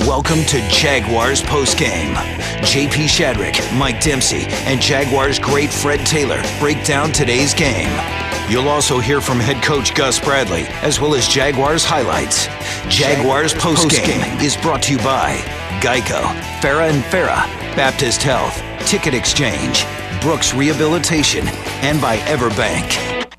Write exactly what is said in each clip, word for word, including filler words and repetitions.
Welcome to Jaguars Postgame. J P Shadrick, Mike Dempsey, and Jaguars great Fred Taylor break down today's game. You'll also hear from head coach Gus Bradley, as well as Jaguars highlights. Jaguars, Jaguars Postgame Post is brought to you by Geico, Farah and Farah, Baptist Health, Ticket Exchange, Brooks Rehabilitation, and by Everbank.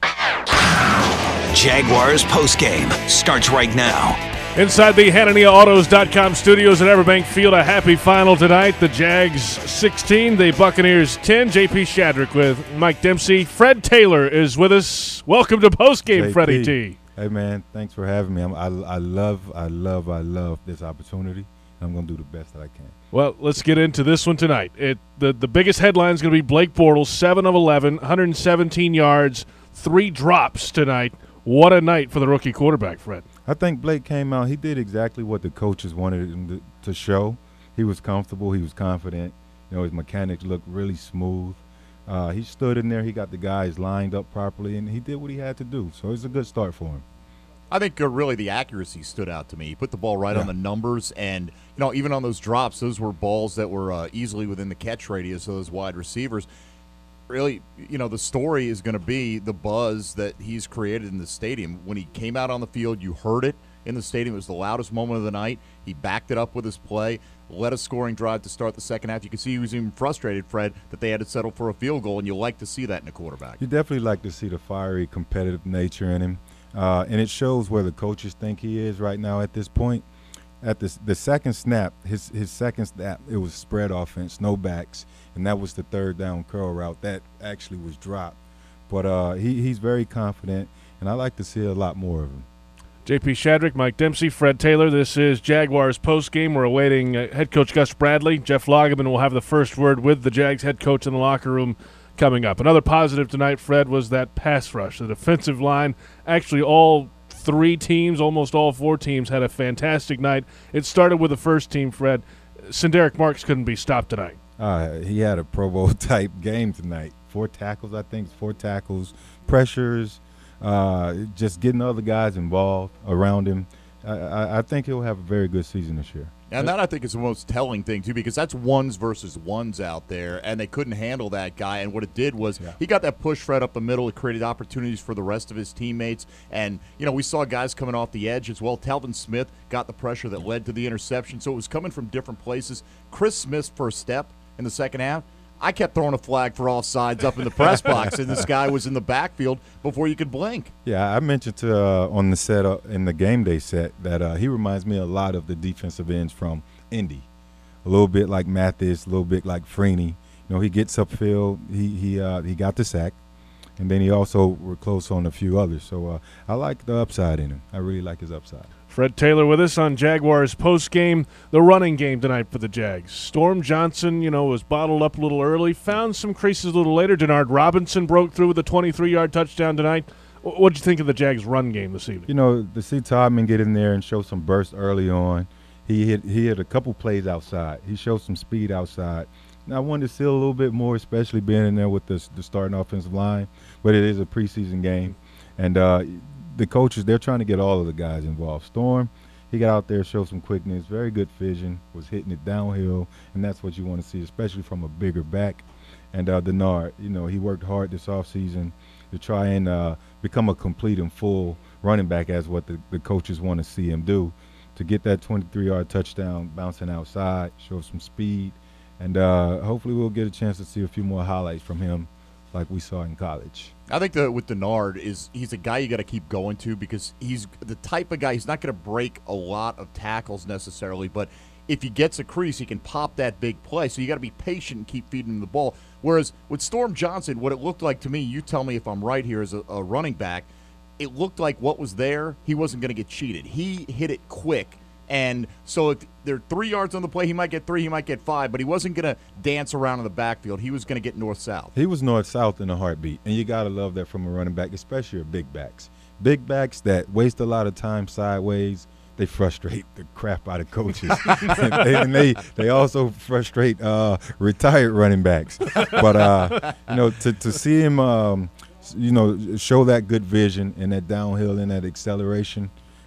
Jaguars Postgame starts right now. Inside the Hanania Autos dot com studios at Everbank Field, a happy final tonight. The Jags sixteen, the Buccaneers ten. J P Shadrick with Mike Dempsey. Fred Taylor is with us. Welcome to Postgame, J P. Freddie T. Hey, man, thanks for having me. I'm, I, I love, I love, I love this opportunity. I'm going to do the best that I can. Well, let's get into this one tonight. It The, the biggest headline is going to be Blake Bortles, seven of eleven, one hundred seventeen yards, three drops tonight. What a night for the rookie quarterback, Fred. I think Blake came out. He did exactly what the coaches wanted him to, to show. He was comfortable. He was confident. You know, his mechanics looked really smooth. Uh, he stood in there. He got the guys lined up properly, and he did what he had to do. So it was a good start for him. I think uh, really the accuracy stood out to me. He put the ball right yeah. on the numbers, and you know, even on those drops, those were balls that were uh, easily within the catch radius of those wide receivers. Really, you know, the story is going to be the buzz that he's created in the stadium. When he came out on the field, you heard it in the stadium. It was the loudest moment of the night. He backed it up with his play, led a scoring drive to start the second half. You could see he was even frustrated, Fred, that they had to settle for a field goal, and you like to see that in a quarterback. You definitely like to see the fiery, competitive nature in him, uh, and it shows where the coaches think he is right now at this point. At this, the second snap, his his second snap, it was spread offense, no backs, and that was the third down curl route. That actually was dropped. But uh, he, he's very confident, and I like to see a lot more of him. J P Shadrick, Mike Dempsey, Fred Taylor. This is Jaguars postgame. We're awaiting uh, head coach Gus Bradley. Jeff Lageman will have the first word with the Jags head coach in the locker room coming up. Another positive tonight, Fred, was that pass rush. The defensive line, actually all three teams, almost all four teams, had a fantastic night. It started with the first team, Fred. Sindaric Marks couldn't be stopped tonight. Uh, he had a Pro Bowl-type game tonight. Four tackles, I think, four tackles, pressures, uh, just getting other guys involved around him. I, I, I think he'll have a very good season this year. And that, I think, is the most telling thing, too, because that's ones versus ones out there, and they couldn't handle that guy. And what it did was yeah. he got that push Fred up the middle. It created opportunities for the rest of his teammates. And, you know, we saw guys coming off the edge as well. Talvin Smith got the pressure that led to the interception. So it was coming from different places. Chris Smith's first step in the second half, I kept throwing a flag for offsides up in the press box, and this guy was in the backfield before you could blink. Yeah, I mentioned to, uh, on the set uh, in the game day set that uh, he reminds me a lot of the defensive ends from Indy, a little bit like Mathis, a little bit like Freeney. You know, he gets upfield. He he uh, he got the sack, and then he also were close on a few others. So uh, I like the upside in him. I really like his upside. Fred Taylor with us on Jaguars postgame. The running game tonight for the Jags. Storm Johnson, you know, was bottled up a little early, found some creases a little later. Denard Robinson broke through with a twenty-three-yard touchdown tonight. What did you think of the Jags' run game this evening? You know, to see Todman get in there and show some burst early on. He hit he hit a couple plays outside. He showed some speed outside. Now, I wanted to see a little bit more, especially being in there with the, the starting offensive line. But it is a preseason game. And uh, the coaches, they're trying to get all of the guys involved. Storm, he got out there, showed some quickness, very good vision, was hitting it downhill. And that's what you want to see, especially from a bigger back. And uh, Denard, you know, he worked hard this offseason to try and uh, become a complete and full running back, as what the, the coaches want to see him do. To get that twenty-three-yard touchdown, bouncing outside, show some speed, and uh, hopefully we'll get a chance to see a few more highlights from him like we saw in college. I think that with Denard, is he's a guy you got to keep going to, because he's the type of guy, he's not going to break a lot of tackles necessarily, but if he gets a crease, he can pop that big play. So you got to be patient and keep feeding him the ball. Whereas with Storm Johnson, what it looked like to me, you tell me if I'm right here as a, a running back, it looked like what was there, he wasn't going to get cheated. He hit it quick. And so if there are three yards on the play, he might get three, he might get five, but he wasn't going to dance around in the backfield. He was going to get north-south. He was north-south in a heartbeat, and you got to love that from a running back, especially your big backs. Big backs that waste a lot of time sideways, they frustrate the crap out of coaches. and, they, and they they also frustrate uh, retired running backs. But, uh, you know, to, to see him, um, you know, show that good vision and that downhill and that acceleration,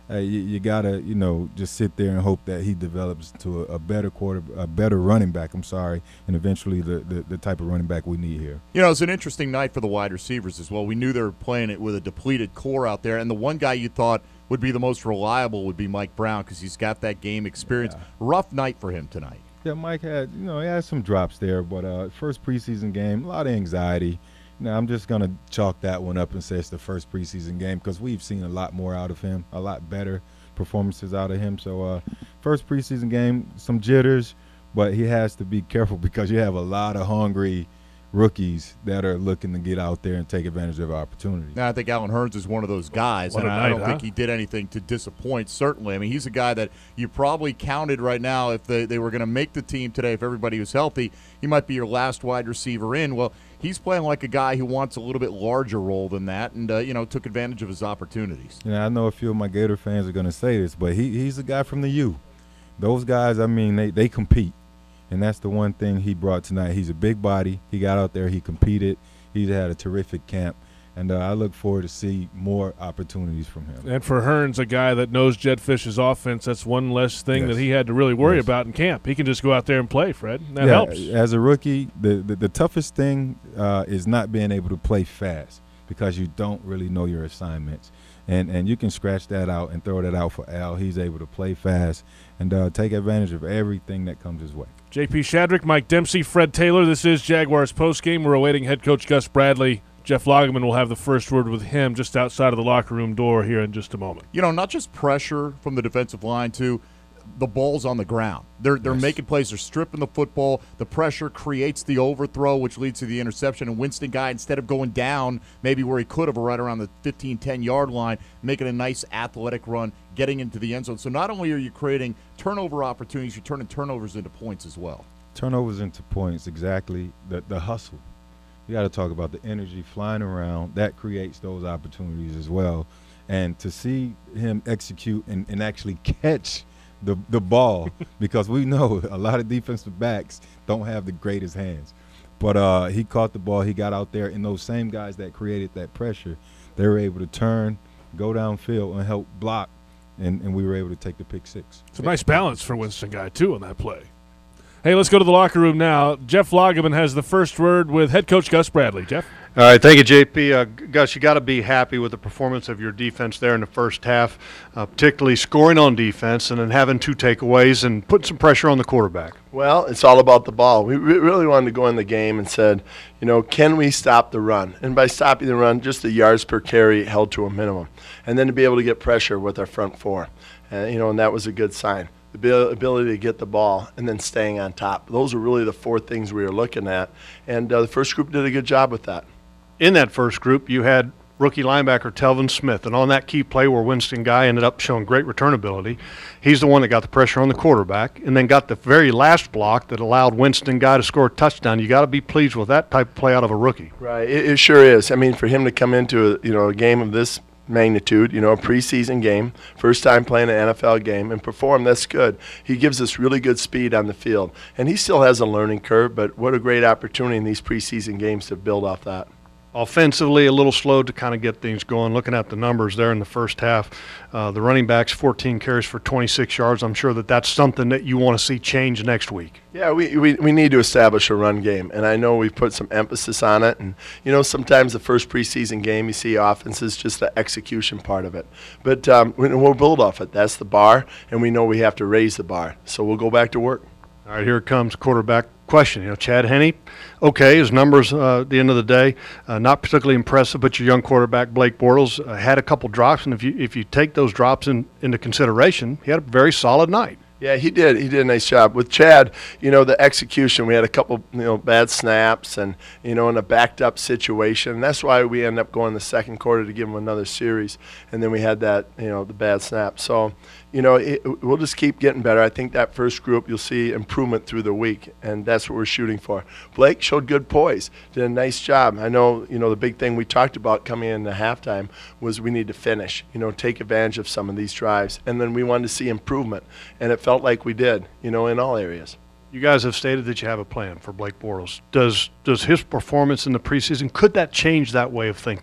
uh, you, you gotta, you know, just sit there and hope that he develops to a, a better quarter, a better running back. I'm sorry, and eventually the, the the type of running back we need here. You know, it's an interesting night for the wide receivers as well. We knew they were playing it with a depleted core out there, and the one guy you thought would be the most reliable would be Mike Brown because he's got that game experience. Yeah. Rough night for him tonight. Yeah, Mike had, you know, he had some drops there, but uh, first preseason game, a lot of anxiety. Now, I'm just going to chalk that one up and say it's the first preseason game because we've seen a lot more out of him, a lot better performances out of him. So, uh, first preseason game, some jitters, but he has to be careful because you have a lot of hungry rookies that are looking to get out there and take advantage of opportunities. Now, I think Allen Hurns is one of those guys, What and a I night, don't huh? think he did anything to disappoint, certainly. I mean, he's a guy that you probably counted right now if they, they were going to make the team today, if everybody was healthy, he might be your last wide receiver in. Well, he's playing like a guy who wants a little bit larger role than that and, uh, you know, took advantage of his opportunities. Yeah, I know a few of my Gator fans are going to say this, but he, he's a guy from the U. Those guys, I mean, they, they compete. And that's the one thing he brought tonight. He's a big body. He got out there. He competed. He's had a terrific camp. And uh, I look forward to see more opportunities from him. And for Hearns, a guy that knows Jedd Fisch's offense, that's one less thing Yes. that he had to really worry Yes. about in camp. He can just go out there and play, Fred. That yeah, helps. As a rookie, the, the, the toughest thing uh, is not being able to play fast because you don't really know your assignments. And and you can scratch that out and throw that out for Al. He's able to play fast and uh, take advantage of everything that comes his way. J P Shadrick, Mike Dempsey, Fred Taylor. This is Jaguars postgame. We're awaiting head coach Gus Bradley. Jeff Lageman will have the first word with him just outside of the locker room door here in just a moment. You know, not just pressure from the defensive line, too. The ball's on the ground. They're they're Yes. making plays. They're stripping the football. The pressure creates the overthrow, which leads to the interception. And Winston Guy, instead of going down maybe where he could have, right around the fifteen, ten-yard line, making a nice athletic run, getting into the end zone. So not only are you creating turnover opportunities, you're turning turnovers into points as well. Turnovers into points, exactly. The the hustle. You got to talk about the energy flying around. That creates those opportunities as well. And to see him execute and, and actually catch the the ball, because we know a lot of defensive backs don't have the greatest hands. But uh, he caught the ball. He got out there, and those same guys that created that pressure, they were able to turn, go downfield, and help block, and, and we were able to take the pick six. It's a nice balance for Winston Guy, too, on that play. Hey, let's go to the locker room now. Jeff Lageman has the first word with head coach Gus Bradley. Jeff? All right, thank you, J P. Uh, Gus, you got to be happy with the performance of your defense there in the first half, uh, particularly scoring on defense and then having two takeaways and putting some pressure on the quarterback. Well, it's all about the ball. We re- really wanted to go in the game and said, you know, can we stop the run? And by stopping the run, just the yards per carry held to a minimum. And then to be able to get pressure with our front four. And, you know, and that was a good sign. The ability to get the ball and then staying on top. Those are really the four things we were looking at. And uh, the first group did a good job with that. In that first group, you had rookie linebacker Telvin Smith, and on that key play where Winston Guy ended up showing great return ability, he's the one that got the pressure on the quarterback and then got the very last block that allowed Winston Guy to score a touchdown. You got to be pleased with that type of play out of a rookie. Right, it, it sure is. I mean, for him to come into a, you know, a game of this magnitude, you know, a preseason game, first time playing an N F L game, and perform, that's good. He gives us really good speed on the field. And he still has a learning curve, but what a great opportunity in these preseason games to build off that. Offensively, a little slow to kind of get things going. Looking at the numbers there in the first half, uh, the running backs, fourteen carries for twenty-six yards. I'm sure that that's something that you want to see change next week. Yeah, we, we we need to establish a run game, and I know we've put some emphasis on it. And, you know, sometimes the first preseason game you see offenses, just the execution part of it. But um, we'll build off it. That's the bar, and we know we have to raise the bar. So we'll go back to work. All right, here comes quarterback question. You know, Chad Henne, okay, his numbers uh, at the end of the day, uh, not particularly impressive, but your young quarterback, Blake Bortles, uh, had a couple drops, and if you if you take those drops in, into consideration, he had a very solid night. Yeah, he did. He did a nice job. With Chad, you know, the execution, we had a couple, you know, bad snaps and, you know, in a backed up situation. That's why we ended up going the second quarter to give him another series. And then we had that, you know, the bad snap. So, you know, it, we'll just keep getting better. I think that first group, you'll see improvement through the week, and that's what we're shooting for. Blake showed good poise, did a nice job. I know, you know, the big thing we talked about coming in the halftime was we need to finish, you know, take advantage of some of these drives. And then we wanted to see improvement, and it felt like we did, you know, in all areas. You guys have stated that you have a plan for Blake Bortles. Does does his performance in the preseason, could that change that way of thinking?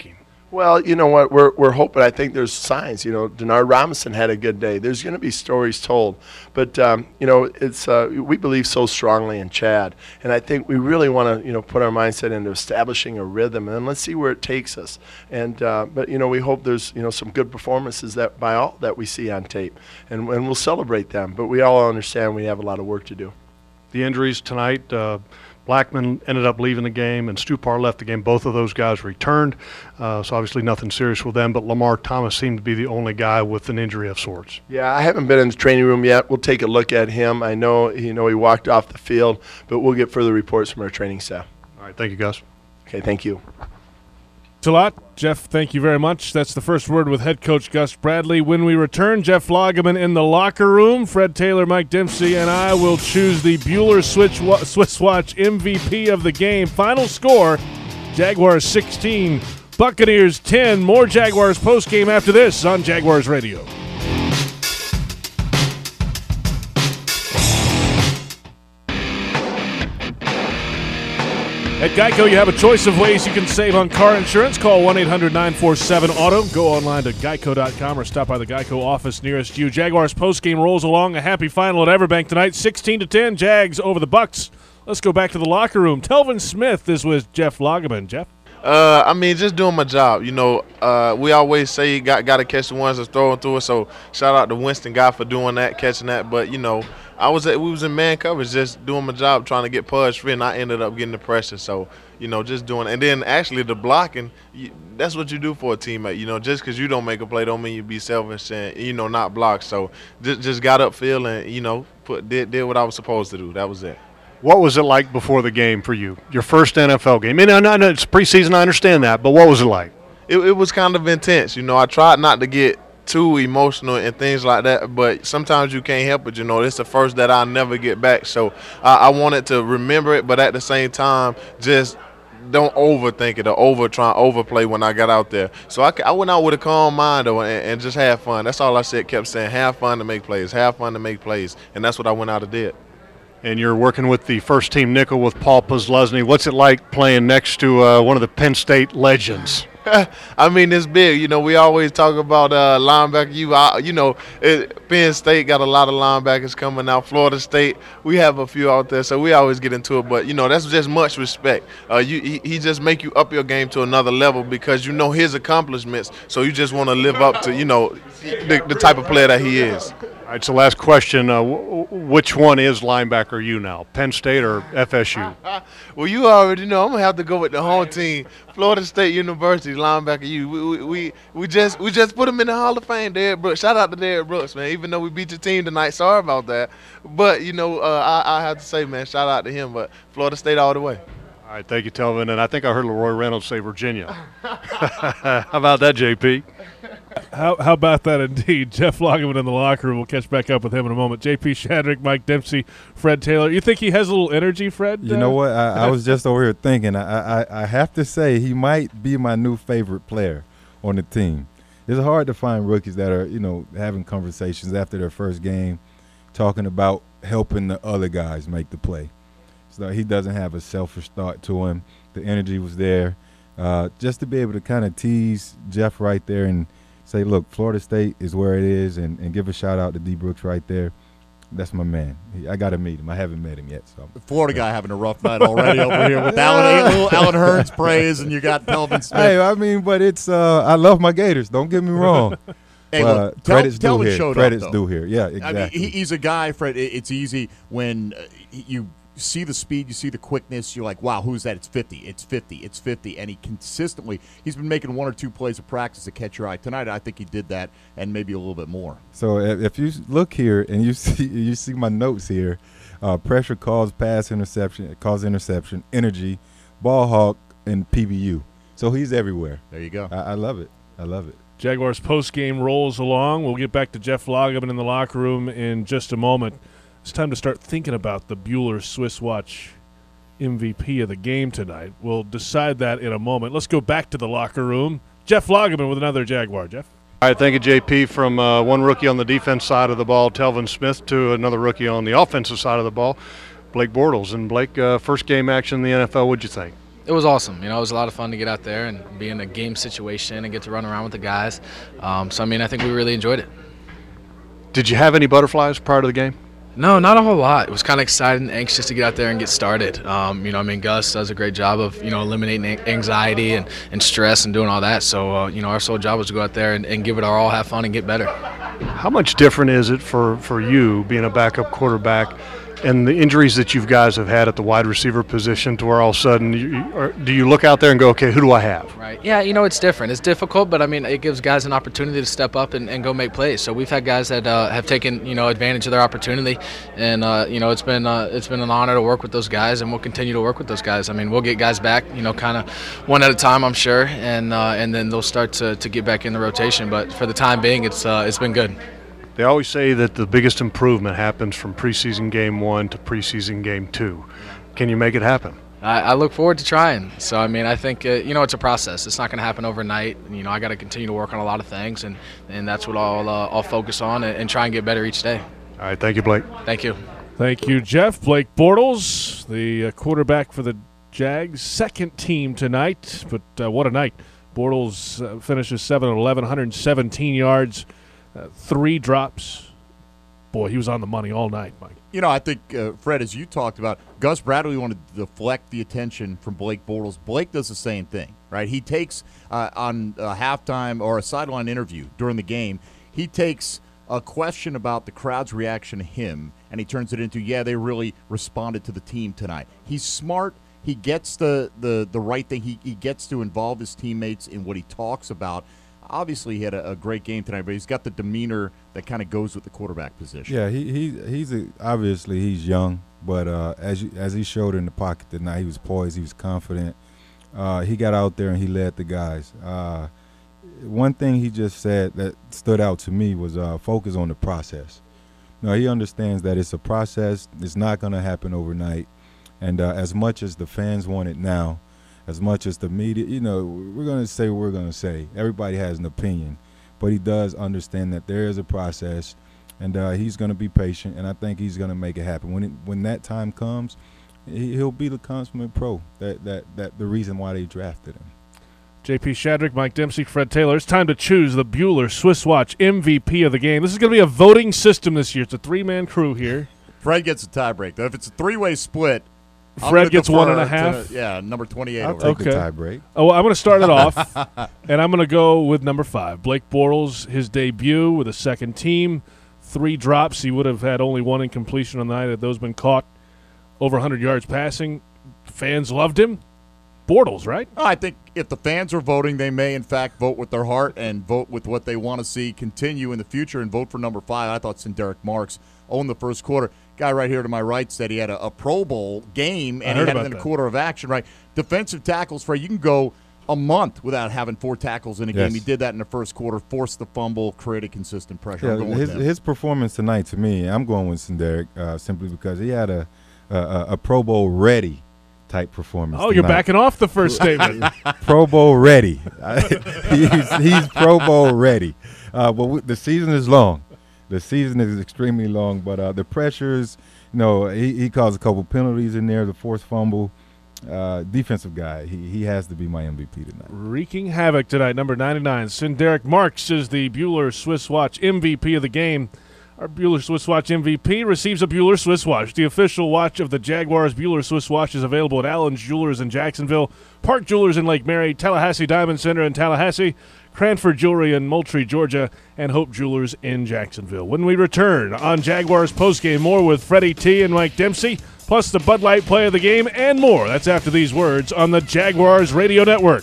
Well, you know what? We're we're hoping. I think there's signs. You know, Denard Robinson had a good day. There's going to be stories told, but um, you know, it's uh, we believe so strongly in Chad, and I think we really want to you know put our mindset into establishing a rhythm, and then let's see where it takes us. And uh, but you know, we hope there's you know some good performances that by all that we see on tape, and and we'll celebrate them. But we all understand we have a lot of work to do. The injuries tonight. Uh, Blackman ended up leaving the game, and Stupar left the game. Both of those guys returned, uh, so obviously nothing serious with them. But Lamar Thomas seemed to be the only guy with an injury of sorts. Yeah, I haven't been in the training room yet. We'll take a look at him. I know, you know, he walked off the field, but we'll get further reports from our training staff. All right, thank you, Gus. Okay, thank you. Thanks a lot. Jeff, thank you very much. That's the first word with head coach Gus Bradley. When we return, Jeff Lageman in the locker room. Fred Taylor, Mike Dempsey, and I will choose the Bueller Switch wa- Swiss Watch M V P of the game. Final score, Jaguars sixteen, Buccaneers ten. More Jaguars postgame after this on Jaguars Radio. At Geico, you have a choice of ways you can save on car insurance. Call one eight hundred nine four seven auto. Go online to geico dot com or stop by the Geico office nearest you. Jaguars postgame rolls along. A happy final at Everbank tonight, sixteen to ten. Jags over the Bucks. Let's go back to the locker room. Telvin Smith is with Jeff Lageman. Jeff? Uh, I mean, just doing my job. You know, uh, we always say you got got to catch the ones that's throwing through it. So shout out to Winston Guy for doing that, catching that. But you know, I was at, we was in man coverage, just doing my job, trying to get Pudge free, and I ended up getting the pressure. So you know, just doing. And then actually the blocking, you, that's what you do for a teammate. You know, just because you don't make a play, don't mean you be selfish and you know not block. So just just got upfield and you know put did did what I was supposed to do. That was it. What was it like before the game for you? Your first N F L game. I mean, I know it's preseason, I understand that, but what was it like? It, it was kind of intense. You know, I tried not to get too emotional and things like that, but sometimes you can't help it. You know, it's the first that I'll never get back. So uh, I wanted to remember it, but at the same time, just don't overthink it or over try overplay when I got out there. So I, I went out with a calm mind though, and, and just have fun. That's all I said. Kept saying, have fun to make plays, have fun to make plays, and that's what I went out and did. And you're working with the first team nickel with Paul Posluszny. What's it like playing next to uh, one of the Penn State legends? I mean, it's big. You know, we always talk about uh, linebacker. You, uh, you know, it, Penn State got a lot of linebackers coming out. Florida State, we have a few out there, so we always get into it. But you know, that's just much respect. Uh, you, he, he just make you up your game to another level because you know his accomplishments. So you just want to live up to, you know, the, the type of player that he is. All right, so last question. Uh, w- which one is linebacker you now, Penn State or F S U? Well, you already know. I'm going to have to go with the home team, Florida State University linebacker. You, we, we, we just we just put him in the Hall of Fame, Derrick Brooks. Shout out to Derrick Brooks, man, even though we beat your team tonight. Sorry about that. But, you know, uh, I, I have to say, man, shout out to him. But Florida State all the way. All right, thank you, Telvin. And I think I heard Leroy Reynolds say Virginia. How about that, J P? How how about that indeed? Jeff Lageman in the locker room. We'll catch back up with him in a moment. J P Shadrick, Mike Dempsey, Fred Taylor. You think he has a little energy, Fred? You uh, know what? I, I was just over here thinking. I, I I have to say he might be my new favorite player on the team. It's hard to find rookies that are, you know, having conversations after their first game, talking about helping the other guys make the play. So he doesn't have a selfish thought to him. The energy was there. Uh, just to be able to kind of tease Jeff right there and say, look, Florida State is where it is, and, and give a shout-out to D. Brooks right there. That's my man. He, I got to meet him. I haven't met him yet. So the Florida guy having a rough night already over here with Alan, little Alan Hearns praise, and you got Telvin Smith. Hey, I mean, but it's uh, – I love my Gators. Don't get me wrong. Hey, but look, Tel- credits Telvin due here. showed Credits up, due here. Yeah, exactly. I mean, he, he's a guy, Fred. It, it's easy when uh, you – see the speed, you see the quickness, you're like, wow, who's that? It's fifty, it's fifty, it's fifty. And he consistently, he's been making one or two plays of practice to catch your eye. Tonight, I think he did that and maybe a little bit more. So if you look here and you see you see my notes here, uh, pressure calls, pass interception, calls interception, energy, ball hawk, and P B U. So he's everywhere. There you go. I, I love it. I love it. Jaguars postgame rolls along. We'll get back to Jeff Lageman in the locker room in just a moment. It's time to start thinking about the Bueller Swiss Watch M V P of the game tonight. We'll decide that in a moment. Let's go back to the locker room. Jeff Lageman with another Jaguar. Jeff? All right, thank you, J P. From uh, one rookie on the defense side of the ball, Telvin Smith, to another rookie on the offensive side of the ball, Blake Bortles. And Blake, uh, first game action in the N F L, what'd you think? it was awesome. You know, it was a lot of fun to get out there and be in a game situation and get to run around with the guys. Um, so, I mean, I think we really enjoyed it. Did you have any butterflies prior to the game? No, not a whole lot. It was kind of excited and anxious to get out there and get started. Um, you know, I mean, Gus does a great job of, you know, eliminating anxiety and, and stress and doing all that. So, uh, you know, our sole job was to go out there and, and give it our all, have fun, and get better. How much different is it for, for you being a backup quarterback and the injuries that you guys have had at the wide receiver position to where all of a sudden you, you, or do you look out there and go, okay, who do I have? Right. Yeah, you know, it's different. It's difficult, but, I mean, it gives guys an opportunity to step up and, and go make plays. So we've had guys that uh, have taken, you know, advantage of their opportunity. And, uh, you know, it's been uh, it's been an honor to work with those guys, and we'll continue to work with those guys. I mean, we'll get guys back, you know, kind of one at a time, I'm sure, and uh, and then they'll start to, to get back in the rotation. But for the time being, it's uh, it's been good. They always say that the biggest improvement happens from preseason game one to preseason game two. Can you make it happen? I, I look forward to trying. So, I mean, I think, uh, you know, it's a process. It's not going to happen overnight. You know, I got to continue to work on a lot of things, and, and that's what I'll, uh, I'll focus on and, and try and get better each day. All right, thank you, Blake. Thank you. Thank you, Jeff. Blake Bortles, the uh, quarterback for the Jags, second team tonight, but uh, what a night. Bortles uh, finishes seven of eleven, one hundred seventeen yards. Uh, three drops. Boy, he was on the money all night, Mike. You know, I think, uh, Fred, as you talked about, Gus Bradley wanted to deflect the attention from Blake Bortles. Blake does the same thing, right? He takes, uh, on a halftime or a sideline interview during the game, he takes a question about the crowd's reaction to him, and he turns it into, yeah, they really responded to the team tonight. He's smart. He gets the, the, the right thing. He, he gets to involve his teammates in what he talks about. Obviously, he had a, a great game tonight, but he's got the demeanor that kind of goes with the quarterback position. Yeah, he, he he's a, obviously he's young, but uh, as you, as he showed in the pocket tonight, he was poised, he was confident. Uh, he got out there and he led the guys. Uh, one thing he just said that stood out to me was uh, focus on the process. Now, he understands that it's a process. It's not going to happen overnight. And uh, as much as the fans want it now, as much as the media, you know, we're going to say what we're going to say. Everybody has an opinion. But he does understand that there is a process, and uh, he's going to be patient, and I think he's going to make it happen. When it, when that time comes, he, he'll be the consummate pro, that, that, that the reason why they drafted him. J P Shadrick, Mike Dempsey, Fred Taylor. It's time to choose the Bueller Swiss Watch M V P of the game. This is going to be a voting system this year. It's a three-man crew here. Fred gets a tiebreak, though. If it's a three-way split, Fred gets one and a half. To, yeah, number twenty-eight. I'll over. take Okay. the tie break. Oh, well, I'm going to start it off, and I'm going to go with number five. Blake Bortles, his debut with a second team, three drops. He would have had only one incompletion on the night had those been caught. Over one hundred yards passing. Fans loved him. Bortles, right? I think if the fans are voting, they may, in fact, vote with their heart and vote with what they want to see continue in the future and vote for number five. I thought Sinderick Marks owned the first quarter. Guy right here to my right said he had a, a Pro Bowl game, and he had it in a quarter of action, right? Defensive tackles, Fred, you can go a month without having four tackles in a Yes. game. He did that in the first quarter, forced the fumble, created consistent pressure. Yeah, I'm going his, with him. his performance tonight, to me, I'm going with Sinderick uh, simply because he had a, a, a Pro Bowl ready type performance. Oh, you're tonight. backing off the first statement. Pro Bowl ready. he's, he's Pro Bowl ready. Uh, but w- the season is long. The season is extremely long. But uh, the pressures, you know, he, he caused a couple penalties in there, the forced fumble. Uh, defensive guy. He he has to be my M V P tonight. Wreaking havoc tonight, number ninety-nine. Sinderick Marks is the Bueller Swiss Watch M V P of the game. Our Bueller Swiss Watch M V P receives a Bueller Swiss Watch. The official watch of the Jaguars Bueller Swiss Watch is available at Allen's Jewelers in Jacksonville, Park Jewelers in Lake Mary, Tallahassee Diamond Center in Tallahassee, Cranford Jewelry in Moultrie, Georgia, and Hope Jewelers in Jacksonville. When we return on Jaguars postgame, more with Freddie T and Mike Dempsey, plus the Bud Light play of the game and more. That's after these words on the Jaguars Radio Network.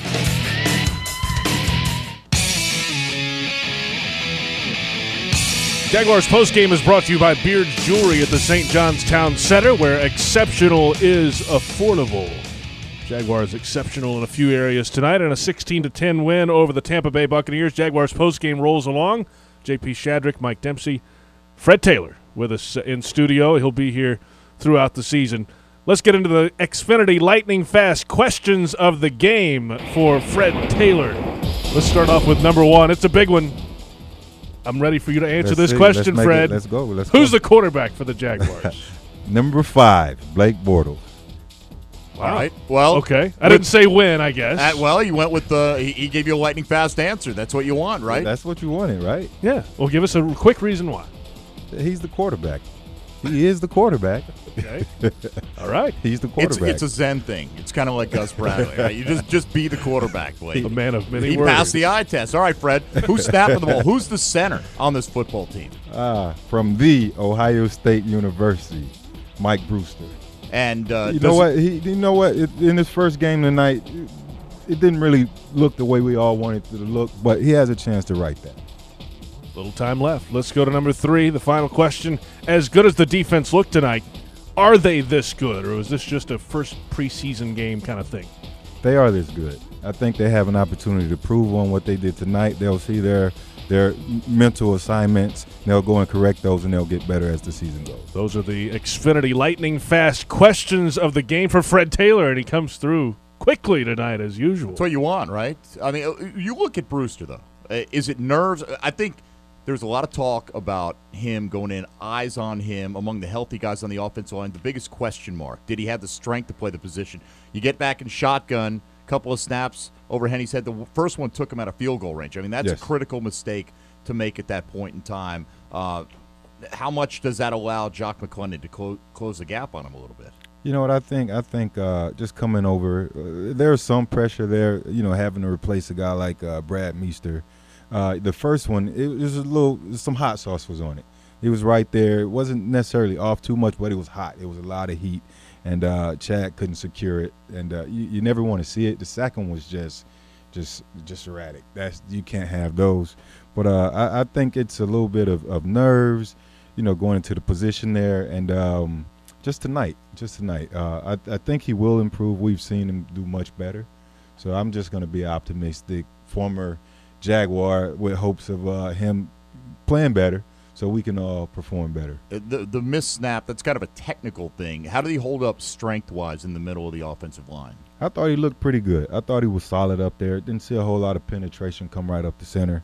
Jaguars postgame is brought to you by Beard's Jewelry at the Saint John's Town Center, where exceptional is affordable. Jaguars exceptional in a few areas tonight, and a sixteen to ten win over the Tampa Bay Buccaneers. Jaguars postgame rolls along. J P Shadrick, Mike Dempsey, Fred Taylor with us in studio. He'll be here throughout the season. Let's get into the Xfinity lightning fast questions of the game for Fred Taylor. Let's start off with number one. It's a big one. I'm ready for you to answer Let's this see. question, Let's Fred. It. Let's go. Let's Who's go. the quarterback for the Jaguars? Number five, Blake Bortles. Wow. All right. Well, okay. I didn't say when, I guess. At, well, you went with the. He, he gave you a lightning fast answer. That's what you want, right? That's what you wanted, right? Yeah. Well, give us a quick reason why. He's the quarterback. He is the quarterback. Okay. All right. He's the It's, quarterback. it's a Zen thing. It's kind of like Gus Bradley. Right? You just just be the quarterback, Blake. The man of many He words. passed the eye test. All right, Fred. Who's snapping the ball? Who's the center on this football team? Ah, from the Ohio State University, Mike Brewster. And uh, You know does- what? He, you know what? It, in his first game tonight, it, it didn't really look the way we all wanted it to look, but he has a chance to right that. Little time left. Let's go to number three, the final question. As good as the defense looked tonight, are they this good, or was this just a first preseason game kind of thing? They are this good. I think they have an opportunity to prove on what they did tonight. They'll see their their mental assignments. They'll go and correct those, and they'll get better as the season goes. Those are the Xfinity lightning fast questions of the game for Fred Taylor, and he comes through quickly tonight as usual. That's what you want, right? I mean, you look at Brewster, though. Uh, Is it nerves? I think there's a lot of talk about him going in, eyes on him, among the healthy guys on the offensive line. The biggest question mark, did he have the strength to play the position? You get back in shotgun, couple of snaps over Henny's head. The first one took him out of field goal range. I mean, that's Yes. a critical mistake to make at that point in time. Uh, how much does that allow Jock McClendon to clo- close the gap on him a little bit? You know what I think? I think uh, just coming over, uh, there's some pressure there. You know, having to replace a guy like uh, Brad Meester. Uh, the first one, it was a little, some hot sauce was on it. It was right there. It wasn't necessarily off too much, but it was hot. It was a lot of heat, and uh, Chad couldn't secure it. And uh, you, you never want to see it. The second was just, just, just erratic. That's you can't have those. But uh, I, I think it's a little bit of, of nerves, you know, going into the position there, and um, just tonight, just tonight. Uh, I, I think he will improve. We've seen him do much better, so I'm just going to be optimistic. Former Jaguar with hopes of uh, him playing better so we can all perform better. The the missed snap, that's kind of a technical thing. How did he hold up strength-wise in the middle of the offensive line? I thought he looked pretty good. I thought he was solid up there. Didn't see a whole lot of penetration come right up the center.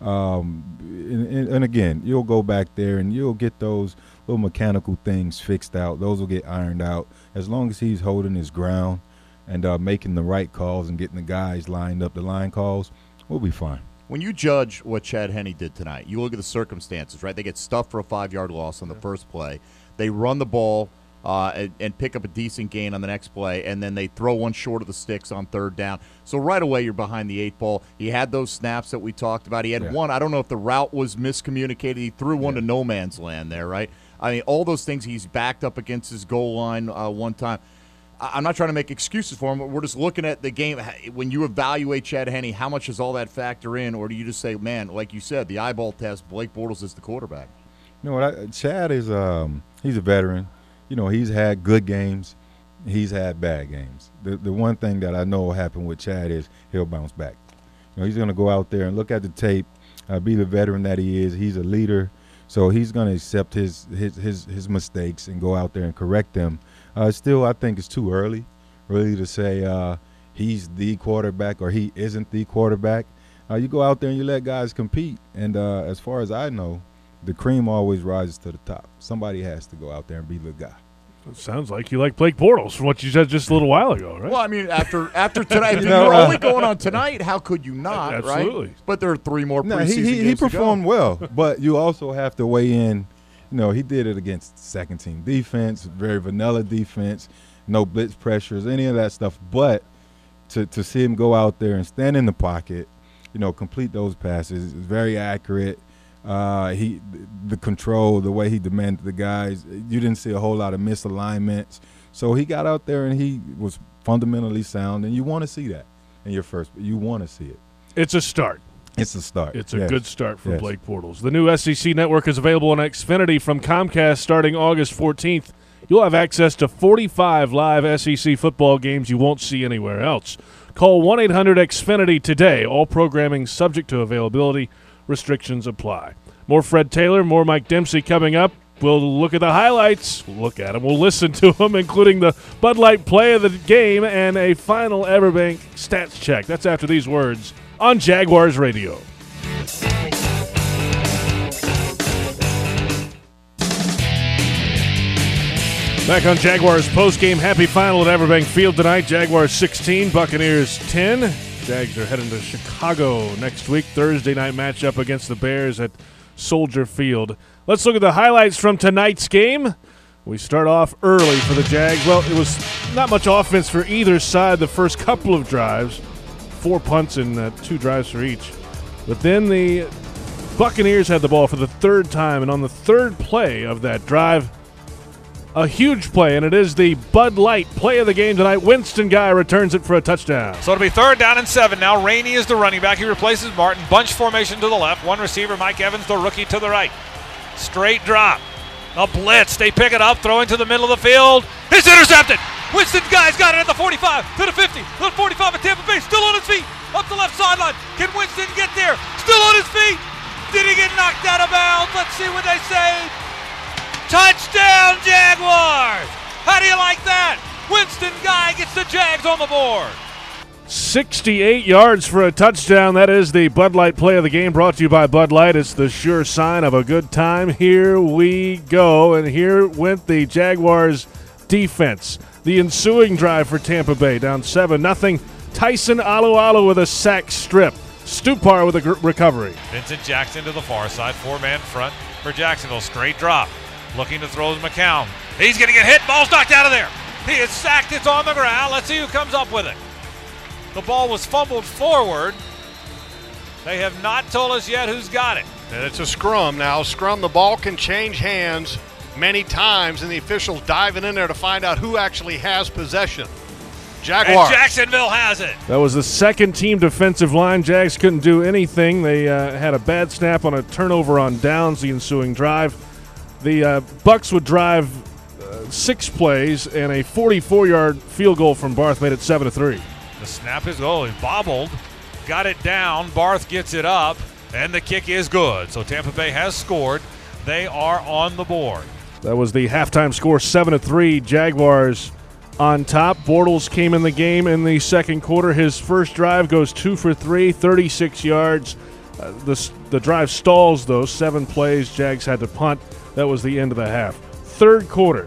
Um, and, and, and again, you'll go back there and you'll get those little mechanical things fixed out. Those will get ironed out. As long as he's holding his ground and uh, making the right calls and getting the guys lined up, the line calls, we'll be fine. When you judge what Chad Henne did tonight, you look at the circumstances, right? They get stuffed for a five-yard loss on the first play. They run the ball uh, and, and pick up a decent gain on the next play, and then they throw one short of the sticks on third down. So right away you're behind the eight ball. He had those snaps that we talked about. He had Yeah. one. I don't know if the route was miscommunicated. He threw one Yeah. to no man's land there, right? I mean, all those things. He's backed up against his goal line uh, one time. I'm not trying to make excuses for him, but we're just looking at the game. When you evaluate Chad Henne, how much does all that factor in? Or do you just say, man, like you said, the eyeball test, Blake Bortles is the quarterback? You know what? I, Chad is um, he's a veteran. You know, he's had good games. He's had bad games. The the one thing that I know will happen with Chad is he'll bounce back. You know, he's going to go out there and look at the tape, uh, be the veteran that he is. He's a leader, so he's going to accept his, his, his, his mistakes and go out there and correct them. Uh, still, I think it's too early, really, to say uh, he's the quarterback or he isn't the quarterback. Uh, you go out there and you let guys compete, and uh, as far as I know, the cream always rises to the top. Somebody has to go out there and be the guy. It sounds like you like Blake Bortles from what you said just a little while ago, right? Well, I mean, after after tonight, if You know, you're uh, only going on tonight, how could you not, Absolutely. right? But there are three more No, preseason he he, he games to go. performed well, but you also have to weigh in. You know, he did it against second team defense, very vanilla defense, no blitz pressures, any of that stuff. But to to see him go out there and stand in the pocket, you know, complete those passes, is very accurate. Uh, he the control, the way he demanded the guys, you didn't see a whole lot of misalignments. So he got out there and he was fundamentally sound, and you want to see that in your first. You want to see it. It's a start. It's a start. It's a Yes. good start for Yes. Blake Bortles. The new S E C network is available on Xfinity from Comcast starting August fourteenth. You'll have access to forty-five live S E C football games you won't see anywhere else. Call one eight hundred X Finity today. All programming subject to availability. Restrictions apply. More Fred Taylor, more Mike Dempsey coming up. We'll look at the highlights. We'll look at them. We'll listen to them, including the Bud Light play of the game and a final Everbank stats check. That's after these words on Jaguars Radio. Back on Jaguars postgame. Happy final at Everbank Field tonight. Jaguars sixteen, Buccaneers ten. Jags are heading to Chicago next week. Thursday night matchup against the Bears at Soldier Field. Let's look at the highlights from tonight's game. We start off early for the Jags. Well, it was not much offense for either side the first couple of drives. Four punts and uh, two drives for each. But then the Buccaneers had the ball for the third time, and on the third play of that drive, a huge play, and it is the Bud Light play of the game tonight. Winston Guy returns it for a touchdown. So it'll be third down and seven now. Rainey is the running back. He replaces Martin. Bunch formation to the left. One receiver, Mike Evans, the rookie, to the right. Straight drop. A blitz. They pick it up, throwing to the middle of the field. It's intercepted. Winston Guy's got it at the forty-five, to the fifty, to the forty-five at Tampa Bay. Still on his feet. Up the left sideline. Can Winston get there? Still on his feet. Did he get knocked out of bounds? Let's see what they say. Touchdown, Jaguars! How do you like that? Winston Guy gets the Jags on the board. sixty-eight yards for a touchdown. That is the Bud Light play of the game, brought to you by Bud Light. It's the sure sign of a good time. Here we go, and here went the Jaguars defense. The ensuing drive for Tampa Bay, down seven nothing. Tyson Alualu with a sack strip. Stupar with a gr- recovery. Vincent Jackson to the far side, four-man front for Jacksonville. Straight drop. Looking to throw McCown. He's going to get hit. Ball's knocked out of there. He is sacked. It's on the ground. Let's see who comes up with it. The ball was fumbled forward. They have not told us yet who's got it. And it's a scrum now. Scrum, the ball can change hands many times, and the officials diving in there to find out who actually has possession. Jaguars. And Jacksonville has it. That was the second team defensive line. Jags couldn't do anything. They uh, had a bad snap on a turnover on downs the ensuing drive. The uh, Bucs would drive uh, six plays, and a forty-four-yard field goal from Barth made it seven to three. The snap is oh, he bobbled, got it down. Barth gets it up, and the kick is good. So Tampa Bay has scored. They are on the board. That was the halftime score, seven to three. Jaguars on top. Bortles came in the game in the second quarter. His first drive goes two for three, thirty-six yards. Uh, the, the drive stalls, though. Seven plays. Jags had to punt. That was the end of the half. Third quarter.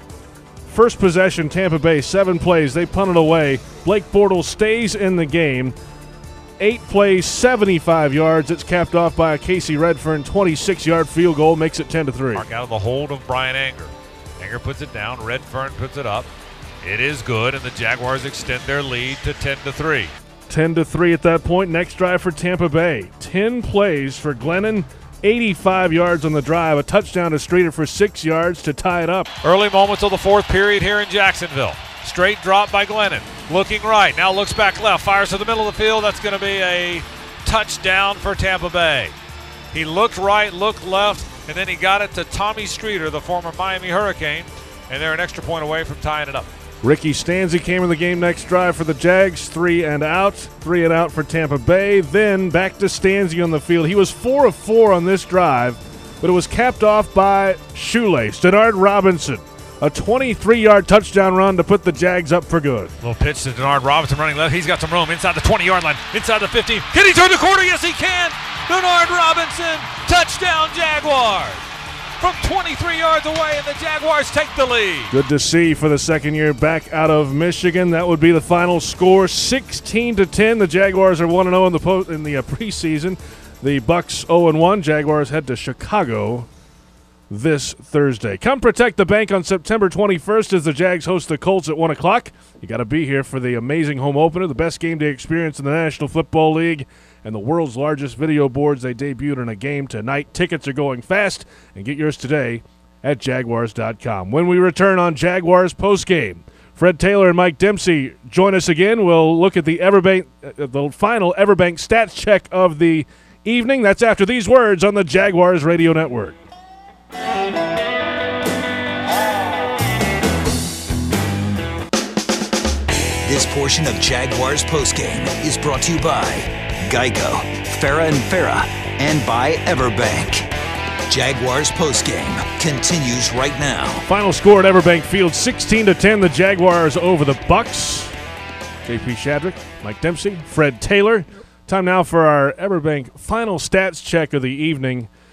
First possession, Tampa Bay, seven plays. They punted away. Blake Bortles stays in the game. Eight plays, seventy-five yards. It's capped off by a Casey Redfern twenty-six-yard field goal, makes it ten to three. Mark out of the hold of Brian Anger. Anger puts it down. Redfern puts it up. It is good, and the Jaguars extend their lead to ten to three. ten to three at that point. Next drive for Tampa Bay. ten plays for Glennon. eighty-five yards on the drive. A touchdown to Streeter for six yards to tie it up. Early moments of the fourth period here in Jacksonville. Straight drop by Glennon. Looking right. Now looks back left. Fires to the middle of the field. That's going to be a touchdown for Tampa Bay. He looked right, looked left, and then he got it to Tommy Streeter, the former Miami Hurricane, and they're an extra point away from tying it up. Ricky Stanzi came in the game next drive for the Jags. Three and out. Three and out for Tampa Bay. Then back to Stanzi on the field. He was four of four on this drive, but it was capped off by Shoelace. Denard Robinson. A twenty-three-yard touchdown run to put the Jags up for good. Little pitch to Denard Robinson running left. He's got some room inside the twenty-yard line, inside the fifteen. Can he turn the corner? Yes, he can. Denard Robinson, touchdown Jaguars. From twenty-three yards away, and the Jaguars take the lead. Good to see for the second year back out of Michigan. That would be the final score, sixteen to ten. The Jaguars are one and oh in the po- in the uh, preseason. The Bucs oh and one. Jaguars head to Chicago this Thursday. Come protect the bank on September twenty-first as the Jags host the Colts at one o'clock. You got to be here for the amazing home opener, the best game day experience in the National Football League, and the world's largest video boards. They debuted in a game tonight. Tickets are going fast, and get yours today at Jaguars dot com. When we return on Jaguars postgame, Fred Taylor and Mike Dempsey join us again. We'll look at the Everbank, uh, the final Everbank stats check of the evening. That's after these words on the Jaguars Radio Network. This portion of Jaguars postgame is brought to you by Geico, Farah and Farah, and by Everbank. Jaguars postgame continues right now. Final score at Everbank Field, sixteen to ten. The Jaguars over the Bucs. J P Shadrick, Mike Dempsey, Fred Taylor. Time now for our Everbank final stats check of the evening.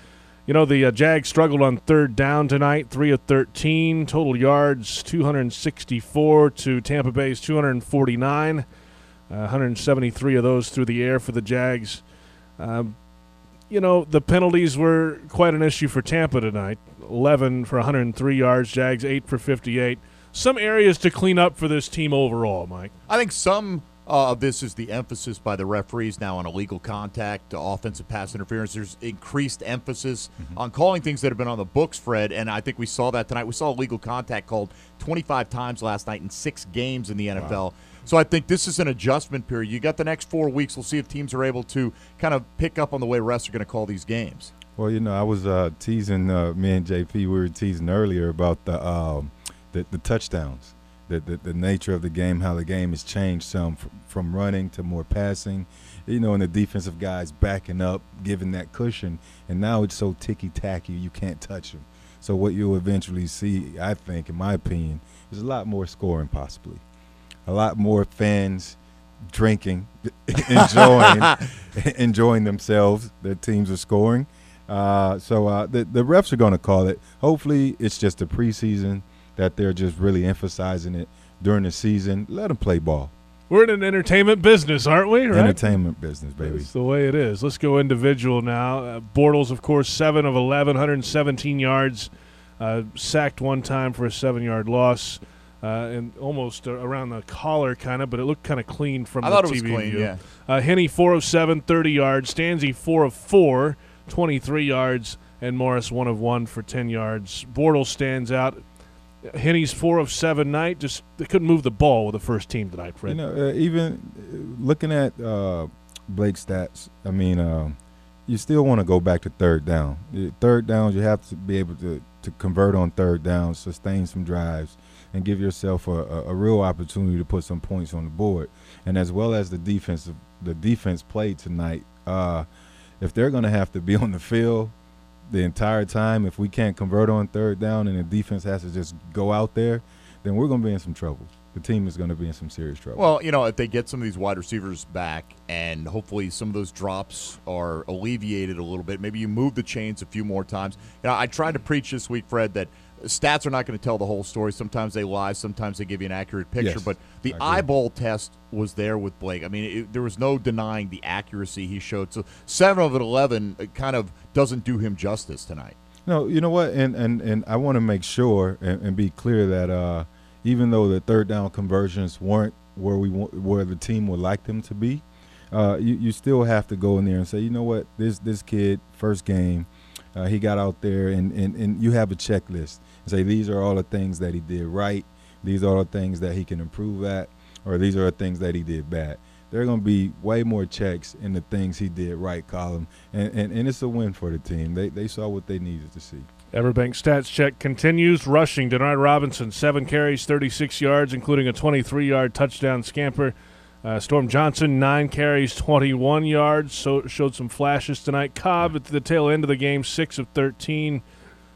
You know, the uh, Jags struggled on third down tonight, three of thirteen. Total yards, two hundred sixty-four to Tampa Bay's two hundred forty-nine. Uh, one hundred seventy-three of those through the air for the Jags. Um, you know, the penalties were quite an issue for Tampa tonight. eleven for one hundred three yards, Jags eight for fifty-eight. Some areas to clean up for this team overall, Mike. I think some uh, of this is the emphasis by the referees now on illegal contact, uh, offensive pass interference. There's increased emphasis mm-hmm. on calling things that have been on the books, Fred, and I think we saw that tonight. We saw illegal contact called twenty-five times last night in six games in the N F L. Wow. So I think this is an adjustment period. You got the next four weeks. We'll see if teams are able to kind of pick up on the way refs are going to call these games. Well, you know, I was uh, teasing, uh, me and J P, we were teasing earlier about the um, the, the touchdowns, the, the the nature of the game, how the game has changed some from, from running to more passing, you know, and the defensive guys backing up, giving that cushion, and now it's so ticky-tacky you can't touch them. So what you'll eventually see, I think, in my opinion, is a lot more scoring possibly, a lot more fans drinking, enjoying enjoying themselves. Their teams are scoring. Uh, so uh, the, the refs are going to call it. Hopefully it's just a preseason that they're just really emphasizing it during the season. Let them play ball. We're in an entertainment business, aren't we? Right? Entertainment business, baby. That's the way it is. Let's go individual now. Uh, Bortles, of course, seven of eleven, one hundred seventeen yards, uh, sacked one time for a seven-yard loss. Uh, and almost uh, around the collar, kind of, but it looked kind of clean from I the thought T V it was clean, view. yeah. Uh, Henne, four of seven, thirty yards. Stanzi, four of four, twenty-three yards. And Morris, one of one for ten yards. Bortles stands out. Henne's four of seven night. Just they couldn't move the ball with the first team tonight, Fred. You know, uh, even looking at uh, Blake's stats, I mean, uh, you still want to go back to third down. Third downs, you have to be able to, to convert on third downs, sustain some drives, and give yourself a, a, a real opportunity to put some points on the board. And as well as the defense, the defense played tonight, uh, if they're going to have to be on the field the entire time, if we can't convert on third down and the defense has to just go out there, then we're going to be in some trouble. The team is going to be in some serious trouble. Well, you know, if they get some of these wide receivers back and hopefully some of those drops are alleviated a little bit, maybe you move the chains a few more times. You know, I tried to preach this week, Fred, that stats are not going to tell the whole story. Sometimes they lie. Sometimes they give you an accurate picture. Yes, but the eyeball test was there with Blake. I mean, it, there was no denying the accuracy he showed. So seven of eleven kind of doesn't do him justice tonight. No, you know what? And and, and I want to make sure and, and be clear that uh, even though the third down conversions weren't where we want, where the team would like them to be, uh, you, you still have to go in there and say, you know what, this this kid, first game, uh, he got out there, and, and, and you have a checklist. And say these are all the things that he did right, these are all the things that he can improve at, or these are the things that he did bad. There are going to be way more checks in the things he did right column, and, and, and it's a win for the team. They they saw what they needed to see. Everbank stats check continues. Rushing, Denard Robinson, seven carries, thirty-six yards, including a twenty-three-yard touchdown scamper. Uh, Storm Johnson, nine carries, twenty-one yards, so showed some flashes tonight. Cobb at the tail end of the game, six of thirteen.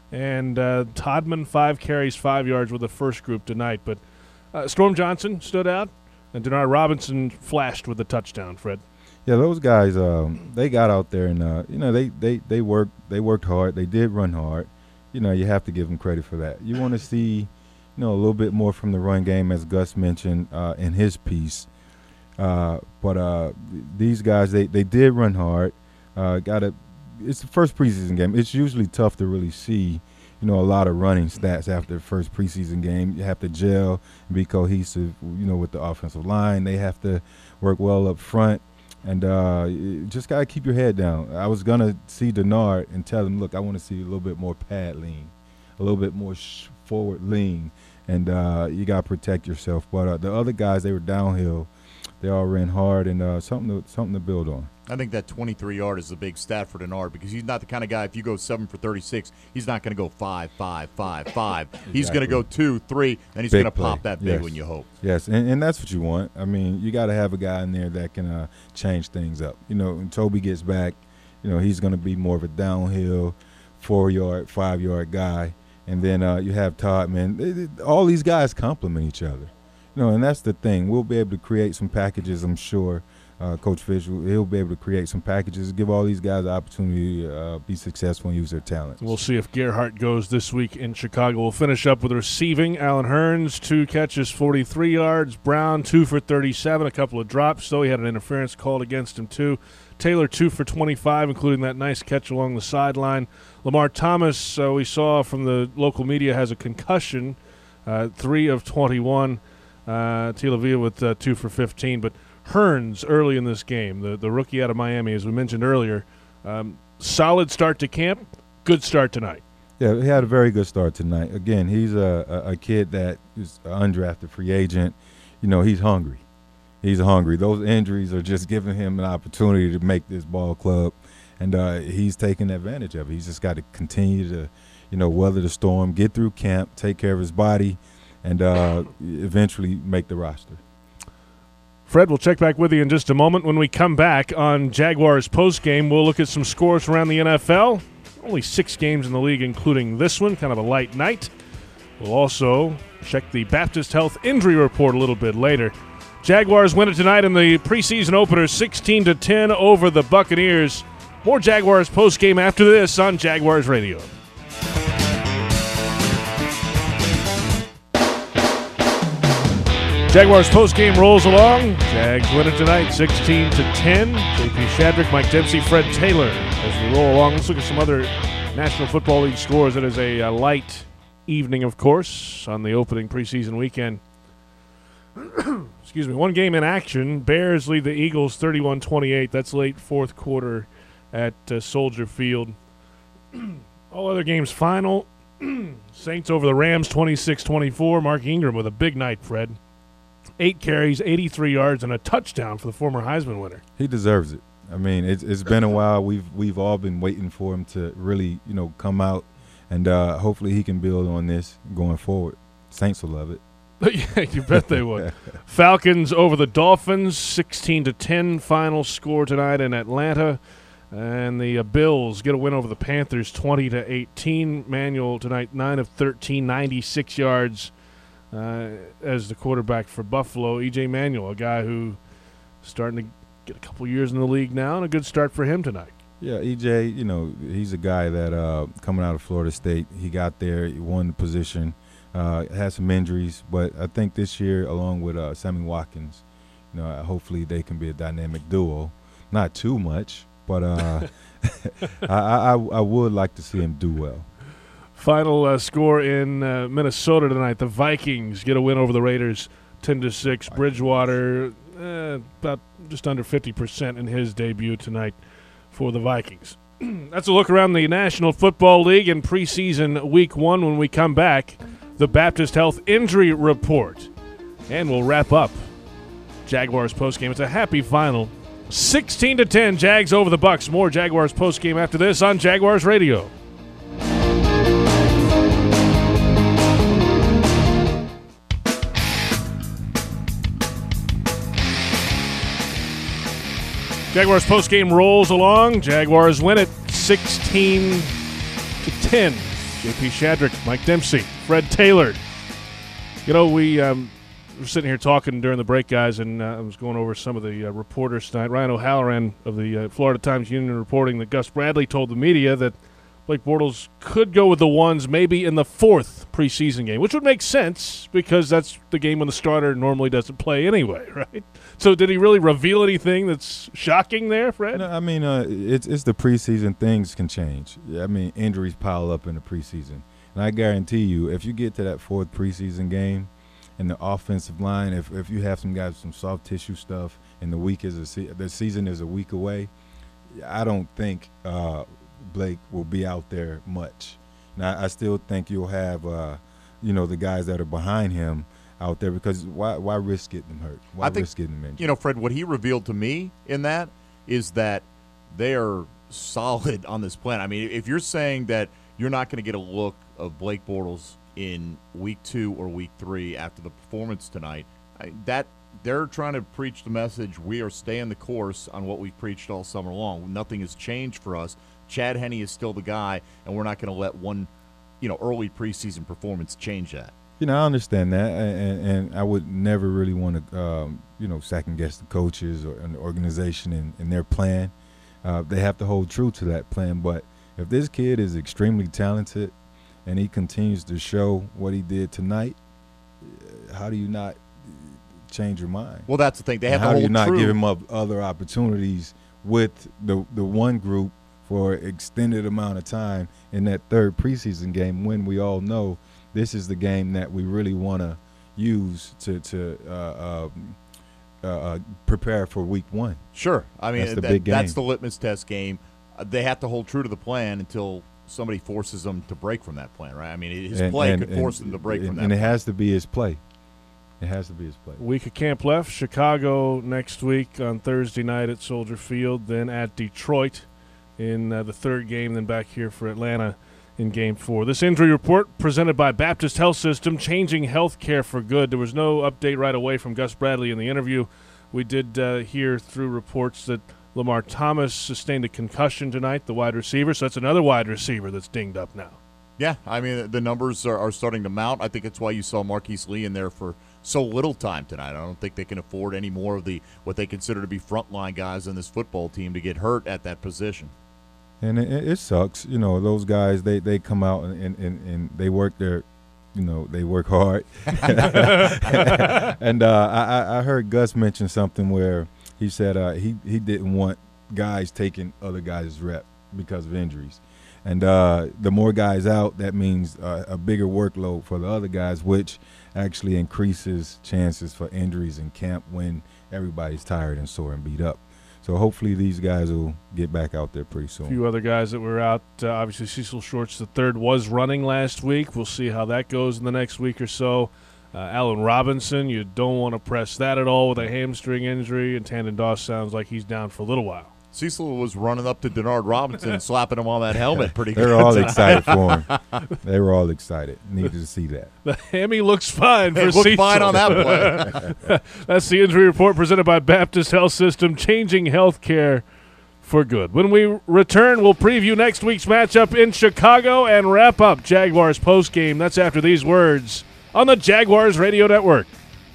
And uh, Todman, five carries, five yards with the first group tonight. But uh, Storm Johnson stood out, and Denard Robinson flashed with the touchdown, Fred. Yeah, those guys, um, they got out there, and, uh, you know, they, they, they, worked, they worked hard. They did run hard. You know, you have to give them credit for that. You want to see, you know, a little bit more from the run game, as Gus mentioned uh, in his piece. Uh, but uh, these guys, they, they did run hard. Uh, got a It's the first preseason game. It's usually tough to really see, you know, a lot of running stats after the first preseason game. You have to gel and be cohesive, you know, with the offensive line. They have to work well up front. And uh, you just got to keep your head down. I was going to see Denard and tell him, look, I want to see a little bit more pad lean, a little bit more sh- forward lean, and uh, you got to protect yourself. But uh, the other guys, they were downhill. They all ran hard, and uh, something to, something to build on. I think that twenty-three yard is a big stat for Denard because he's not the kind of guy, if you go seven for thirty-six, he's not going to go five, five, five, five. Exactly. He's going to go two, three, and he's going to pop that big yes. when you hope. Yes, and, and that's what you want. I mean, you got to have a guy in there that can uh, change things up. You know, when Toby gets back, you know, he's going to be more of a downhill, four-yard, five-yard guy. And then uh, you have Todd, man. They, they, all these guys complement each other. You know, and that's the thing. We'll be able to create some packages, I'm sure, uh, Coach Fish, he'll be able to create some packages, give all these guys the opportunity to uh, be successful and use their talent. We'll see if Gerhart goes this week in Chicago. We'll finish up with receiving. Alan Hearns, two catches, forty-three yards. Brown, two for thirty-seven, a couple of drops, though he had an interference called against him, too. Taylor, two for twenty-five, including that nice catch along the sideline. Lamar Thomas, uh, we saw from the local media, has a concussion, uh, three of twenty-one. Uh, Tilavia with uh, two for fifteen. But Hearns early in this game, the, the rookie out of Miami, as we mentioned earlier, um, solid start to camp, good start tonight. Yeah, he had a very good start tonight. Again, he's a, a, a kid that is an undrafted free agent. You know, he's hungry. He's hungry. Those injuries are just giving him an opportunity to make this ball club, and uh, he's taking advantage of it. He's just got to continue to, you know, weather the storm, get through camp, take care of his body, and uh, eventually make the roster. Fred, we'll check back with you in just a moment. When we come back on Jaguars postgame, we'll look at some scores around the N F L. Only six games in the league, including this one, kind of a light night. We'll also check the Baptist Health injury report a little bit later. Jaguars win it tonight in the preseason opener, sixteen to ten over the Buccaneers. More Jaguars postgame after this on Jaguars Radio. Jaguars postgame rolls along. Jags win it tonight, sixteen to ten. J P Shadrick, Mike Dempsey, Fred Taylor. As we roll along, let's look at some other National Football League scores. It is a, a light evening, of course, on the opening preseason weekend. Excuse me. One game in action. Bears lead the Eagles thirty-one twenty-eight. That's late fourth quarter at uh, Soldier Field. All other games final. Saints over the Rams twenty-six twenty-four. Mark Ingram with a big night, Fred. Eight carries, eighty-three yards, and a touchdown for the former Heisman winner. He deserves it. I mean, it's, it's been a while. We've we've all been waiting for him to really, you know, come out, and uh, hopefully he can build on this going forward. Saints will love it. Yeah, you bet they would. Falcons over the Dolphins, sixteen to ten final score tonight in Atlanta. And the uh, Bills get a win over the Panthers, twenty to eighteen. Manuel tonight, nine of thirteen, ninety-six yards uh, as the quarterback for Buffalo. E J Manuel, a guy who is starting to get a couple years in the league now, and a good start for him tonight. Yeah, E J, you know, he's a guy that uh, coming out of Florida State, he got there, he won the position. Uh, had some injuries, but I think this year, along with uh, Sammy Watkins, you know, hopefully they can be a dynamic duo. Not too much, but uh, I, I, I would like to see him do well. Final uh, score in uh, Minnesota tonight: the Vikings get a win over the Raiders, ten to six. Bridgewater, uh, about just under fifty percent in his debut tonight for the Vikings. That's a look around the National Football League in preseason week one. When we come back, the Baptist Health injury report. And we'll wrap up Jaguars postgame. It's a happy final. sixteen to ten, Jags over the Bucks. More Jaguars postgame after this on Jaguars Radio. Jaguars postgame rolls along. Jaguars win it sixteen to ten. J P Shadrick, Mike Dempsey, Fred Taylor. You know, we um, were sitting here talking during the break, guys, and uh, I was going over some of the uh, reporters tonight. Ryan O'Halloran of the uh, Florida Times-Union reporting that Gus Bradley told the media that Blake Bortles could go with the ones maybe in the fourth preseason game, which would make sense because that's the game when the starter normally doesn't play anyway, right? So did he really reveal anything that's shocking there, Fred? No, I mean, uh, it's it's the preseason. Things can change. I mean, injuries pile up in the preseason. And I guarantee you, if you get to that fourth preseason game and the offensive line, if, if you have some guys with some soft tissue stuff and the week is a se- the season is a week away, I don't think uh, Blake will be out there much. Now, I still think you'll have, uh, you know, the guys that are behind him out there because why why risk getting them hurt? Why I think, risk getting them injured? You know, Fred, what he revealed to me in that is that they are solid on this plan. I mean, if you're saying that you're not going to get a look of Blake Bortles in week two or week three after the performance tonight, I, that they're trying to preach the message, we are staying the course on what we've preached all summer long. Nothing has changed for us. Chad Henne is still the guy, and we're not going to let one, you know, early preseason performance change that. You know, I understand that, and, and I would never really want to, um, you know, second guess the coaches or an organization in, in their plan. Uh, they have to hold true to that plan. But if this kid is extremely talented and he continues to show what he did tonight, how do you not change your mind? Well, that's the thing. They have and how to do you hold not true. give him up other opportunities with the the one group for an extended amount of time in that third preseason game when we all know this is the game that we really want to use to to uh, uh, uh, prepare for week one. Sure. I mean, that's the that, big game. That's the litmus test game. Uh, they have to hold true to the plan until somebody forces them to break from that plan, right? I mean, his and, play and, could and, force them to break and, from that and plan. it has to be his play. It has to be his play. Week of camp left. Chicago next week on Thursday night at Soldier Field, then at Detroit in uh, the third game, then back here for Atlanta in game four. This injury report presented by Baptist Health System, changing health care for good. There was no update right away from Gus Bradley in the interview. We did uh, hear through reports that Lamar Thomas sustained a concussion tonight, the wide receiver, so that's another wide receiver that's dinged up now. Yeah, I mean, the numbers are, are starting to mount. I think that's why you saw Marquise Lee in there for so little time tonight. I don't think they can afford any more of the what they consider to be frontline guys in this football team to get hurt at that position. And it, it sucks. You know, those guys, they, they come out and, and, and, and they work their, you know, they work hard. And uh, I, I heard Gus mention something where he said uh, he, he didn't want guys taking other guys' rep because of injuries. And uh, the more guys out, that means uh, a bigger workload for the other guys, which actually increases chances for injuries in camp when everybody's tired and sore and beat up. So hopefully these guys will get back out there pretty soon. A few other guys that were out. Uh, obviously, Cecil Shorts the third was running last week. We'll see how that goes in the next week or so. Uh, Allen Robinson, you don't want to press that at all with a hamstring injury. And Tandon Doss sounds like he's down for a little while. Cecil was running up to Denard Robinson and slapping him on that helmet pretty good. They're all excited for him. They were all excited. Needed to see that. The hammy looks fine for It Cecil. looked fine on that play. That's the injury report presented by Baptist Health System, changing health care for good. When we return, we'll preview next week's matchup in Chicago and wrap up Jaguars postgame. That's after these words on the Jaguars Radio Network.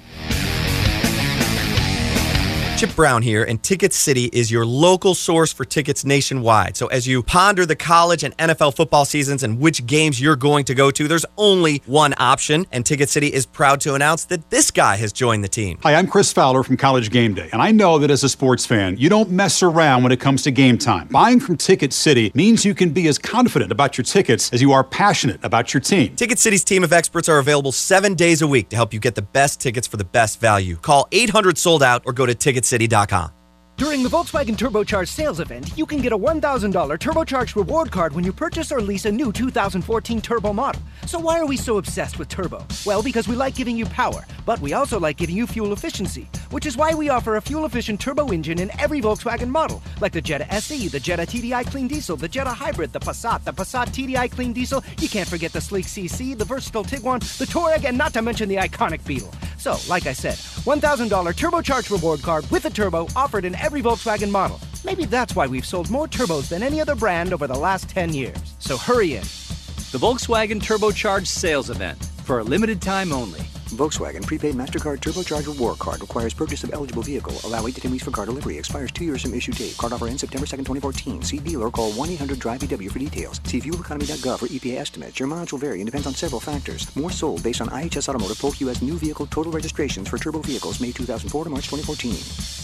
Chip Brown here, and Ticket City is your local source for tickets nationwide. So as you ponder the college and N F L football seasons and which games you're going to go to, there's only one option, and Ticket City is proud to announce that this guy has joined the team. Hi, I'm Chris Fowler from College Game Day, and I know that as a sports fan, you don't mess around when it comes to game time. Buying from Ticket City means you can be as confident about your tickets as you are passionate about your team. Ticket City's team of experts are available seven days a week to help you get the best tickets for the best value. Call eight hundred sold out or go to ticket city dot com. During the Volkswagen TurboCharged sales event, you can get a one thousand dollars TurboCharged reward card when you purchase or lease a new two thousand fourteen Turbo model. So why are we so obsessed with Turbo? Well, because we like giving you power, but we also like giving you fuel efficiency, which is why we offer a fuel-efficient turbo engine in every Volkswagen model, like the Jetta S E, the Jetta T D I Clean Diesel, the Jetta Hybrid, the Passat, the Passat T D I Clean Diesel. You can't forget the sleek C C, the versatile Tiguan, the Touareg, and not to mention the iconic Beetle. So, like I said, one thousand dollars TurboCharged reward card with a turbo offered in every Volkswagen model. Maybe that's why we've sold more turbos than any other brand over the last ten years. So hurry in. The Volkswagen TurboCharged sales event for a limited time only. Volkswagen prepaid MasterCard TurboCharged Reward Card requires purchase of eligible vehicle. Allow eight to ten weeks for car delivery. Expires two years from issue date. Card offer ends September second, twenty fourteen. See dealer or call one eight hundred drive E W for details. See fuel economy dot gov for E P A estimates. Your mileage will vary and depends on several factors. More sold based on I H S Automotive Polk U S new vehicle total registrations for turbo vehicles May two thousand four to March twenty fourteen.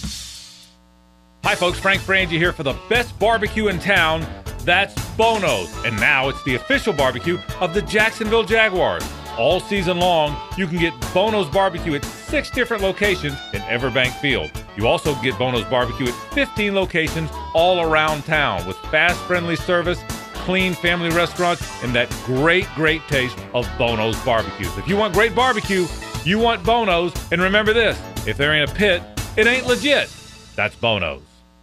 Hi folks, Frank Frangie here for the best barbecue in town. That's Bono's. And now it's the official barbecue of the Jacksonville Jaguars. All season long, you can get Bono's Barbecue at six different locations in Everbank Field. You also get Bono's Barbecue at fifteen locations all around town with fast, friendly service, clean family restaurants, and that great, great taste of Bono's barbecues. If you want great barbecue, you want Bono's. And remember this, if there ain't a pit, it ain't legit. That's Bono's.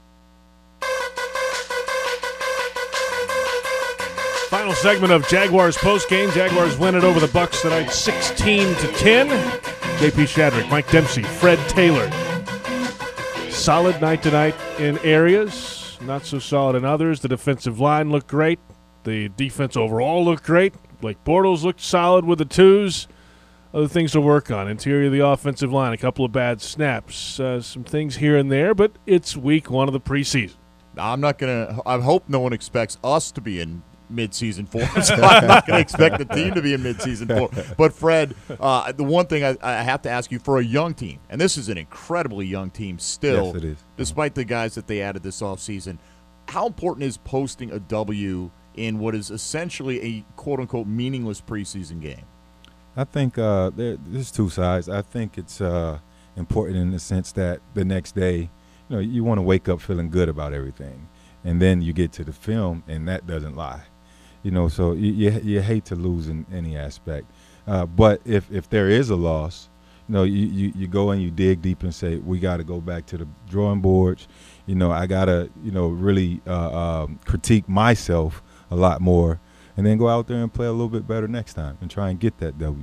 Final segment of Jaguars postgame. Jaguars win it over the Bucs tonight, sixteen to ten. J P Shadrick, Mike Dempsey, Fred Taylor. Solid night tonight in areas, not so solid in others. The defensive line looked great. The defense overall looked great. Blake Bortles looked solid with the twos. other things to work on. Interior of the offensive line, a couple of bad snaps, uh, some things here and there, but it's week one of the preseason. I'm not going to – I hope no one expects us to be in mid-season form. So I'm not going to expect the team to be in mid-season form. But, Fred, uh, the one thing I, I have to ask you, for a young team, and this is an incredibly young team still, yes, it is. Despite the guys that they added this offseason, how important is posting a W in what is essentially a quote-unquote meaningless preseason game? I think uh, there, there's two sides. I think it's uh, important in the sense that the next day, you know, you want to wake up feeling good about everything, and then you get to the film, and that doesn't lie, you know. So you you, you hate to lose in any aspect, uh, but if if there is a loss, you know, you, you, you go and you dig deep and say, we got to go back to the drawing boards. You know, I gotta you know really uh, um, critique myself a lot more, and then go out there and play a little bit better next time and try and get that W.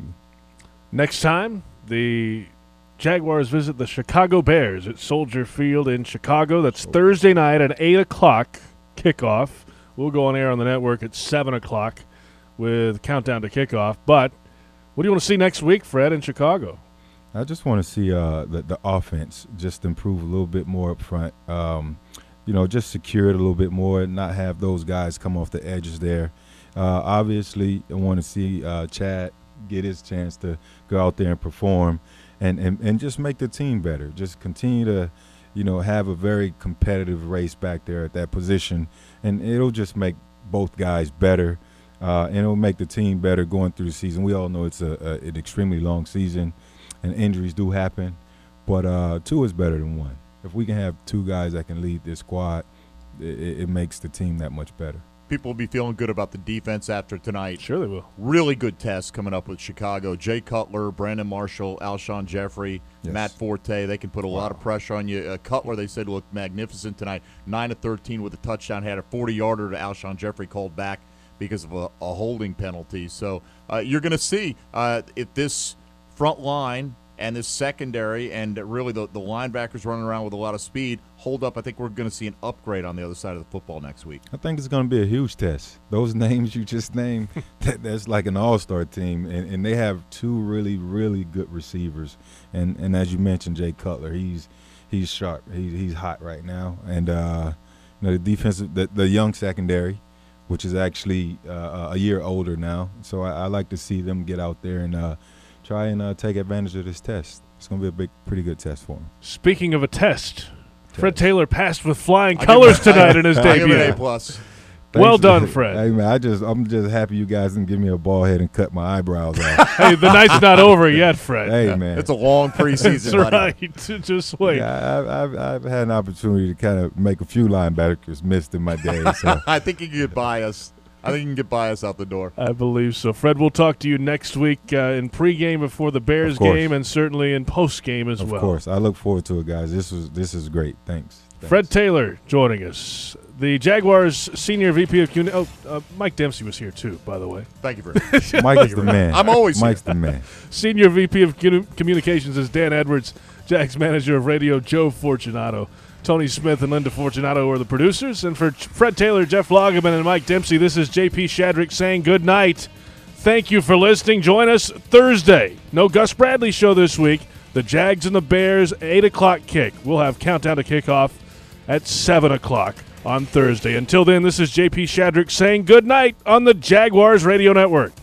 Next time, the Jaguars visit the Chicago Bears at Soldier Field in Chicago. That's Thursday night at eight o'clock kickoff. We'll go on air on the network at seven o'clock with countdown to kickoff. But what do you want to see next week, Fred, in Chicago? I just want to see uh, the, the offense just improve a little bit more up front. Um, you know, just secure it a little bit more and not have those guys come off the edges there. Uh, obviously, I want to see uh, Chad get his chance to go out there and perform. And, and, and just make the team better. Just continue to, you know, have a very competitive race back there at that position. And it'll just make both guys better. Uh, and it'll make the team better going through the season. We all know it's a, a, an extremely long season, and injuries do happen. But uh, two is better than one. If we can have two guys that can lead this squad, it, it makes the team that much better. People will be feeling good about the defense after tonight. Sure they will. Really good tests coming up with Chicago. Jay Cutler, Brandon Marshall, Alshon Jeffrey, yes. Matt Forte. They can put a wow. lot of pressure on you. Uh, Cutler, they said, looked magnificent tonight. nine of thirteen with a touchdown. Had a forty-yarder to Alshon Jeffrey called back because of a, a holding penalty. So uh, you're going to see uh, if this front line and this secondary and really the, the linebackers running around with a lot of speed hold up. I think we're going to see an upgrade on the other side of the football next week. I think it's going to be a huge test. Those names you just named, that, that's like an all-star team, and, and they have two really, really good receivers. And and as you mentioned, Jay Cutler, he's he's sharp. He, he's hot right now. And uh, you know, the defensive, the, the young secondary, which is actually uh, a year older now. So I, I like to see them get out there and uh, try and uh, take advantage of this test. It's going to be a big, pretty good test for him. Speaking of a test, test. Fred Taylor passed with flying colors tonight in his debut. I give it an A plus. Well done, Fred. Hey man, I just I'm just happy you guys didn't give me a bald head and cut my eyebrows off. Hey, the night's not over yet, Fred. Hey man, it's a long preseason. That's right. Just wait. Yeah, I've, I've I've had an opportunity to kind of make a few linebackers missed in my day. So. I think you can get by us. I think you can get by us out the door. I believe so. Fred, we'll talk to you next week uh, in pregame before the Bears game, and certainly in postgame as of well. Of course, I look forward to it, guys. This was this is great. Thanks. Thanks. Fred Taylor joining us. The Jaguars senior V P of Community. Oh, uh, Mike Dempsey was here too, by the way. Thank you very much. Mike is the man. I'm always Mike's here. the man. Senior V P of Communications is Dan Edwards. Jags manager of radio, Joe Fortunato. Tony Smith and Linda Fortunato are the producers. And for Fred Taylor, Jeff Lageman, and Mike Dempsey, this is J P Shadrick saying good night. Thank you for listening. Join us Thursday. No Gus Bradley show this week. The Jags and the Bears, eight o'clock kick. We'll have countdown to kickoff at seven o'clock on Thursday. Until then, this is J P Shadrick saying good night on the Jaguars Radio Network.